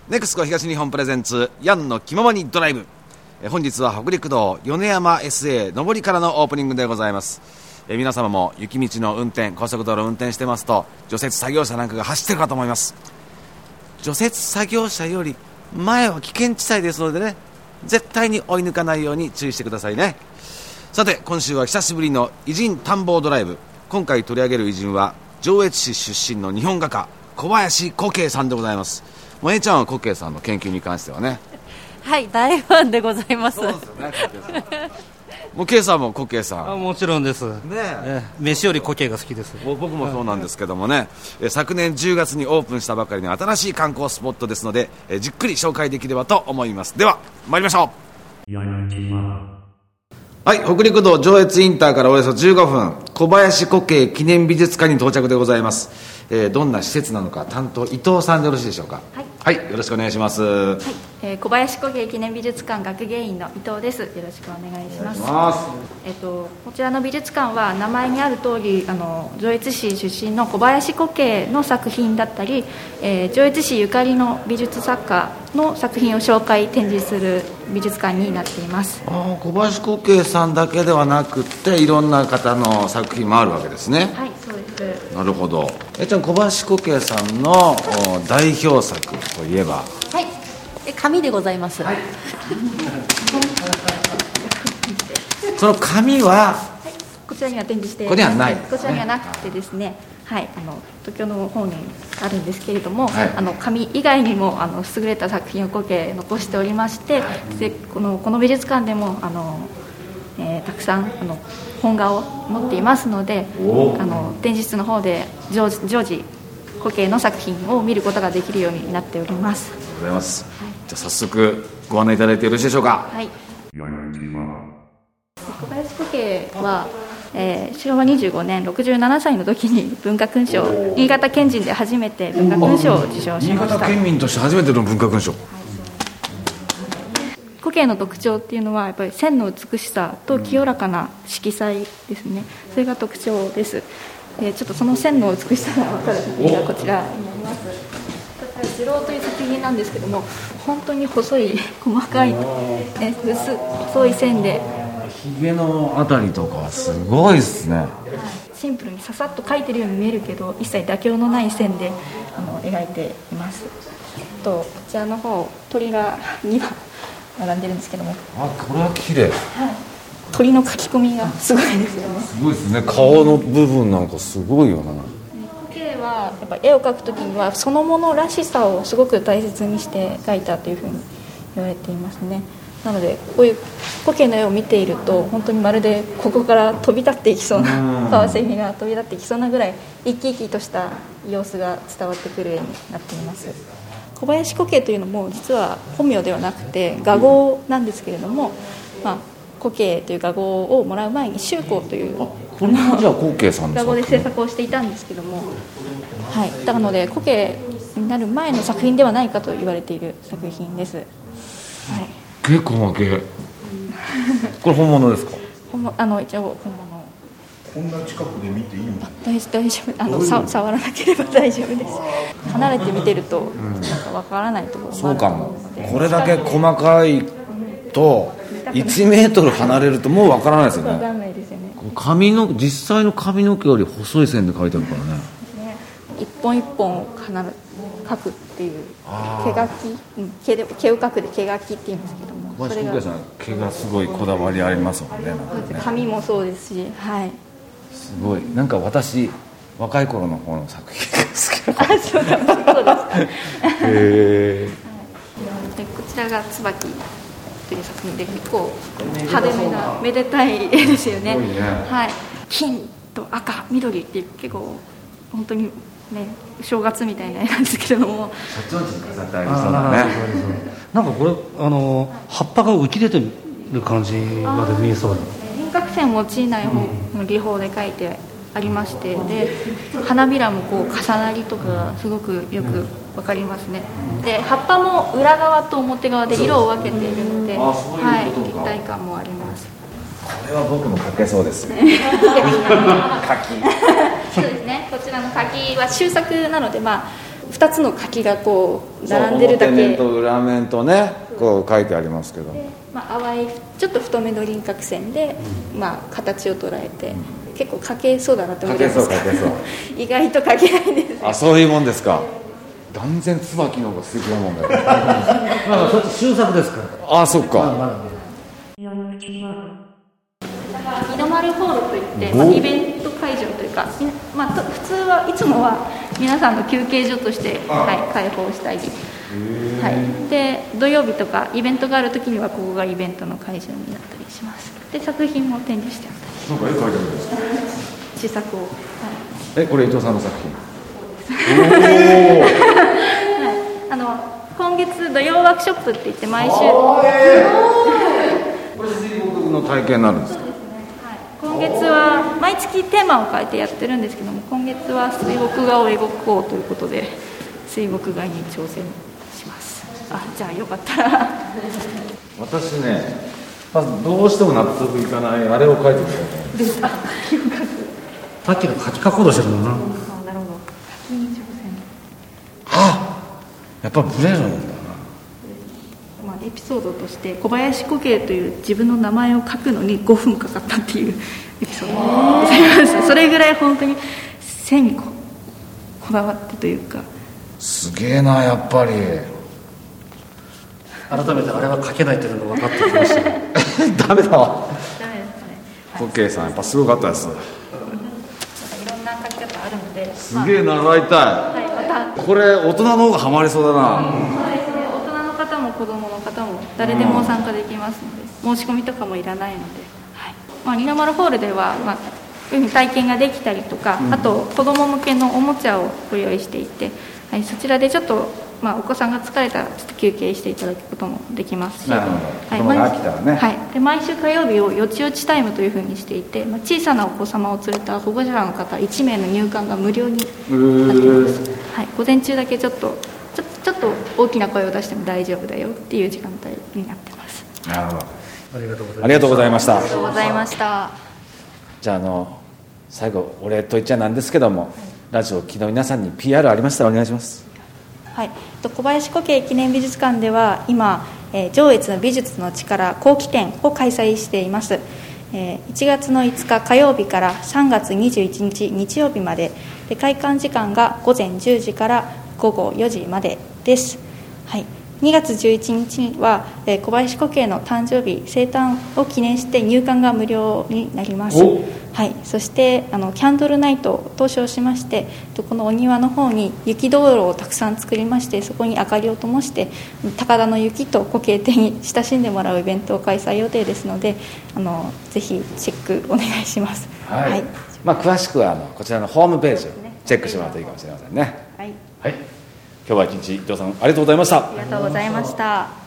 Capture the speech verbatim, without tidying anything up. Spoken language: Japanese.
ネクスコ東日本プレゼンツヤンの気ままにドライブ。え本日は北陸道米山 エスエー 上りからのオープニングでございます。え皆様も雪道の運転、高速道路運転してますと除雪作業車なんかが走ってるかと思います。除雪作業車より前は危険地帯ですのでね、絶対に追い抜かないように注意してくださいね。さて今週は久しぶりの偉人探訪ドライブ。今回取り上げる偉人は上越市出身の日本画家小林古径さんでございます。もえちゃんは古径さんの研究に関してはね、 はい、大ファンでございます。 そうですよね、もう K さんも古径さん。 あ、もちろんです、ねええ、飯より古径が好きです。 僕もそうなんですけどもね、え昨年じゅうがつにオープンしたばかりの新しい観光スポットですので、えじっくり紹介できればと思います。では参りましょう。はい、北陸道上越インターからおよそじゅうごふん、小林古径記念美術館に到着でございます。えー、どんな施設なのか担当伊藤さんでよろしいでしょうか。はい、はい、よろしくお願いします。はい、 えー、小林古径記念美術館学芸員の伊藤です。よろしくお願いします。 お願いします。 えっと、こちらの美術館は名前にある通り、あの上越市出身の小林古径の作品だったり、えー、上越市ゆかりの美術作家の作品を紹介展示する美術館になっています。 あ、小林古径さんだけではなくていろんな方の作品もあるわけですね。 はい、そうです。 なるほど。えちゃん、小林古径さんの代表作といえば。 はい、え紙でございます。はい、 その紙は、はい、 こちらには展示してここにはない、 こちらにはなくてですね、はい、あの東京の方にあるんですけれども、はい、あの紙以外にもあの優れた作品を古径残しておりまして、はい、でこのこの美術館でもあの、えー、たくさんあの本画を持っていますので、あの展示室の方で常時、常時古径の作品を見ることができるようになっております。 ありがとうございます。はい、じゃあ早速ご案内いただいてよろしいでしょうか。 はい、小林古径は、えー、昭和にじゅうごねんろくじゅうななさいの時に文化勲章、新潟県人で初めて文化勲章を受賞しました。 新潟県民として初めての文化勲章。 古径の特徴っていうのはやっぱり線の美しさと清らかな色彩ですね。それが特徴です。えー、ちょっとその線の美しさが分かる作品がこちらになります。次郎という作品なんですけども、本当に細い細かい、えー、薄細い線で、 ひげのあたりとかすごいですね。 シンプルにささっと描いてるように見えるけど一切妥協のない線であの描いています。とこちらの方鳥がには並んでるんですけども、 あ、これは綺麗。はい、 鳥の描き込みがすごいですよね。 すごいですね。顔の部分なんかすごいよな。 古径はやっぱ絵を描くときにはそのものらしさをすごく大切にして描いたというふうに言われていますね。なのでこういう古径の絵を見ていると本当にまるでここから飛び立っていきそうな、カワセミが飛び立っていきそうなぐらい生き生きとした様子が伝わってくる絵になっています。小林古径というのも実は本名ではなくて画号なんですけれども、まあ、古径という画号をもらう前に秀光というこれはじゃあ古径さんの画号で制作をしていたんですけども、はい、なので古径になる前の作品ではないかと言われている作品です。はい、 結構負けこれ本物ですか。 本物、あの一応本物。 こんな近くで見ていいの？ 大大丈夫、あのさ触らなければ大丈夫です。離れて見てると、うん、なんかわからないところもあると思うので。 そうかも。これだけ細かいといちメートル離れるともうわからないですよね。 わからないですよね。 髪の実際の髪の毛より細い線で描いてあるからね。 ね、一本一本を必ず描くっていう毛書き、うん、毛で毛を描くで毛書きって言うんですけども。 小林古径さん毛がすごいこだわりありますもんね。なんかね、 髪もそうですし、はい。 すごいなんか私若い頃の方の作品が好きな。 あ、そうだそうですか。へえ。 でこちらが椿という作品で結構派手めなめでたい絵ですよね。ね、はい。金と赤緑っていう結構本当にね正月みたいな絵なんですけれども。 社長地に飾ってありそうだね。 なんかこれあの葉っぱが浮き出てる感じまで見えそうな。 輪郭線を用いない方の技法で描いてありまして、で花びらもこう重なりとかがすごくよくわかりますね。で葉っぱも裏側と表側で色を分けているので、はい、立体感もあります。 これは僕も描けそうです。柿。 そうですね。こちらの柿は修作なので、まあふたつの柿がこう並んでるだけ、 表面と裏面とねこう書いてありますけど、 で、まあ、淡いちょっと太めの輪郭線で、まあ、形を捉えて、うん、結構描けそうだなと思いますけど意外と描けないんです、ね、 あ、そういうもんですか。断然椿の方が素敵なもんだよまあそっち終作ですから。 あ、そっか、まあまだ二の丸ホールといって、まあ、イベント会場というか、まあ、普通はいつもは皆さんの休憩所として、はい、開放したり、はい、で土曜日とかイベントがあるときにはここがイベントの会場になったりします。で作品も展示してあったり、 なんか絵描いてあるんですか試作を、はい、 え、これ伊藤さんの作品はい、あの今月土曜ワークショップって言って毎週、 これ水墨の体験になるんですか。 今月は毎月テーマを変えてやってるんですけども、今月は水墨画を描こうということで水墨画に挑戦します。あ、じゃあよかったら私ね、まずどうしても納得いかないあれを描いてくれたと思うんです。 あ、 さっきの書き書こうとしてるもんな。 あ、なるほど。書きに挑戦。 あ、やっぱブレるんだな。 まあ、エピソードとして小林古慶という自分の名前を書くのにごふんかかったっていうエピソードがございます。それぐらい本当に線に こ, こだわってというか、 すげえな、やっぱり。 改めてあれは書けないっていうのが分かってきましたねダメだわ。 ダメですかね。 古慶さんやっぱすごかったです。 いろんな書き方あるので、 すげえ習いたい、 はい、またこれ大人の方がハマりそうだな、うん、 そうですね、大人の方も子供の方も誰でも参加できますので、申し込みとかもいらないので、はい、まあ、二の丸ホールでは、まあ、こういうふうに体験ができたりとか、うん、あと子供向けのおもちゃをご用意していて、はい、そちらでちょっと、まあ、お子さんが疲れたらちょっと休憩していただくこともできますし、 なるほど、 はい、 子供が飽きたらね、 はい、で毎週火曜日をよちよちタイムというふうにしていて、まあ、小さなお子様を連れた保護者の方いち名の入館が無料になっています、はい、午前中だけちょっとちょちょっと大きな声を出しても大丈夫だよっていう時間帯になってます。 なるほど、 ありがとうございました。 ありがとうございました。 ありがとうございました。 じゃあ、あの最後お礼と言っちゃなんですけども、はい、ラジオを聴きの皆さんに ピーアール ありましたらお願いします。 はい、小林古慶記念美術館では今、えー、上越の美術の力後期展を開催しています。えー、いちがつのいつか火曜日からさんがつにじゅういちにち日曜日まで、で開館時間がごぜんじゅうじからごごよじまでです。はい、にがつじゅういちにちには、えー、小林古慶の誕生日生誕を記念して入館が無料になります。はい、そしてあのキャンドルナイトと称しまして、このお庭の方に雪道路をたくさん作りまして、そこに明かりを灯して高田の雪と古慶亭に親しんでもらうイベントを開催予定ですので、あのぜひチェックお願いします。 はい、はい、まあ、詳しくはあのこちらのホームページをチェックしてもらうといいかもしれませんね。はい、はい、今日は一日伊藤さんありがとうございました。 ありがとうございました。